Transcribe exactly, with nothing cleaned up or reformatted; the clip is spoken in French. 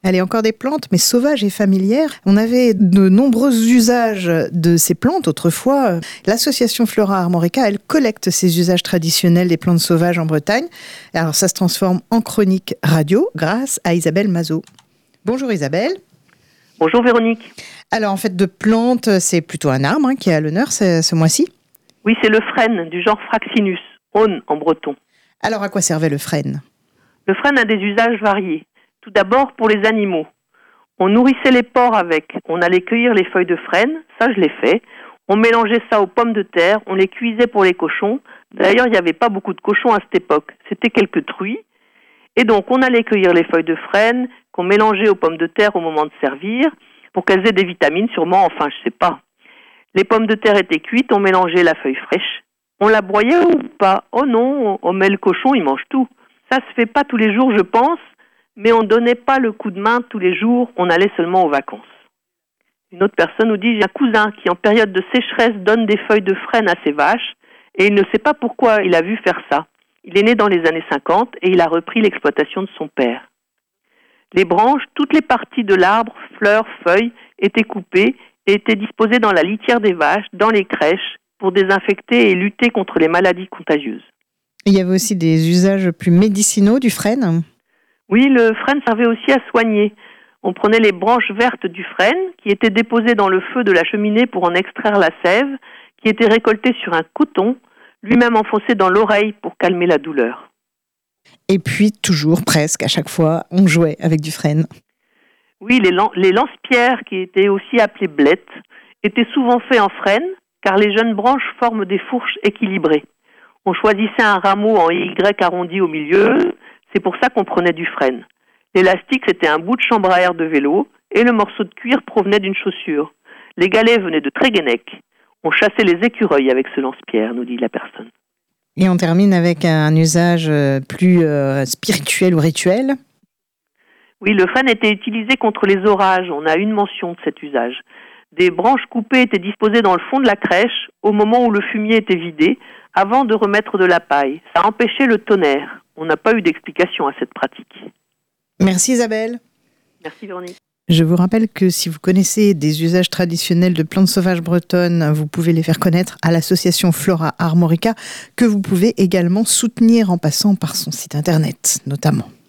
Allez, encore des plantes, mais sauvages et familières. On avait de nombreux usages de ces plantes autrefois. L'association Flora Armorica, elle collecte ces usages traditionnels des plantes sauvages en Bretagne. Alors ça se transforme en chronique radio grâce à Isabelle Mazot. Bonjour Isabelle. Bonjour Véronique. Alors en fait, de plantes, c'est plutôt un arbre hein, qui est à l'honneur ce, ce mois-ci. Oui, c'est le frêne du genre Fraxinus, aune en breton. Alors à quoi servait le frêne ? Le frêne a des usages variés. Tout d'abord pour les animaux. On nourrissait les porcs avec. On allait cueillir les feuilles de frêne, ça je l'ai fait. On mélangeait ça aux pommes de terre, on les cuisait pour les cochons. D'ailleurs, il n'y avait pas beaucoup de cochons à cette époque, c'était quelques truies. Et donc on allait cueillir les feuilles de frêne qu'on mélangeait aux pommes de terre au moment de servir, pour qu'elles aient des vitamines sûrement, enfin je sais pas. Les pommes de terre étaient cuites, on mélangeait la feuille fraîche. On la broyait ou pas ? Oh non, on met le cochon, il mange tout. Ça se fait pas tous les jours, je pense, mais on donnait pas le coup de main tous les jours, on allait seulement aux vacances. Une autre personne nous dit, j'ai un cousin qui en période de sécheresse donne des feuilles de frêne à ses vaches, et il ne sait pas pourquoi il a vu faire ça. Il est né dans les années cinquante et il a repris l'exploitation de son père. Les branches, toutes les parties de l'arbre, fleurs, feuilles, étaient coupées et étaient disposées dans la litière des vaches, dans les crèches, pour désinfecter et lutter contre les maladies contagieuses. Il y avait aussi des usages plus médicinaux du frêne ? Oui, le frêne servait aussi à soigner. On prenait les branches vertes du frêne, qui étaient déposées dans le feu de la cheminée pour en extraire la sève, qui était récoltée sur un coton, lui-même enfoncé dans l'oreille pour calmer la douleur. Et puis, toujours, presque, à chaque fois, on jouait avec du frêne. Oui, les, lan- les lance-pierres, qui étaient aussi appelées blettes, étaient souvent faits en frêne, car les jeunes branches forment des fourches équilibrées. On choisissait un rameau en Y arrondi au milieu, c'est pour ça qu'on prenait du frêne. L'élastique, c'était un bout de chambre à air de vélo, et le morceau de cuir provenait d'une chaussure. Les galets venaient de Tréguennec. On chassait les écureuils avec ce lance-pierre, nous dit la personne. Et on termine avec un usage plus euh, spirituel ou rituel. Oui, le frêne était utilisé contre les orages. On a une mention de cet usage. Des branches coupées étaient disposées dans le fond de la crèche au moment où le fumier était vidé, avant de remettre de la paille. Ça empêchait le tonnerre. On n'a pas eu d'explication à cette pratique. Merci Isabelle. Merci Véronique. Je vous rappelle que si vous connaissez des usages traditionnels de plantes sauvages bretonnes, vous pouvez les faire connaître à l'association Flora Armorica, que vous pouvez également soutenir en passant par son site internet notamment.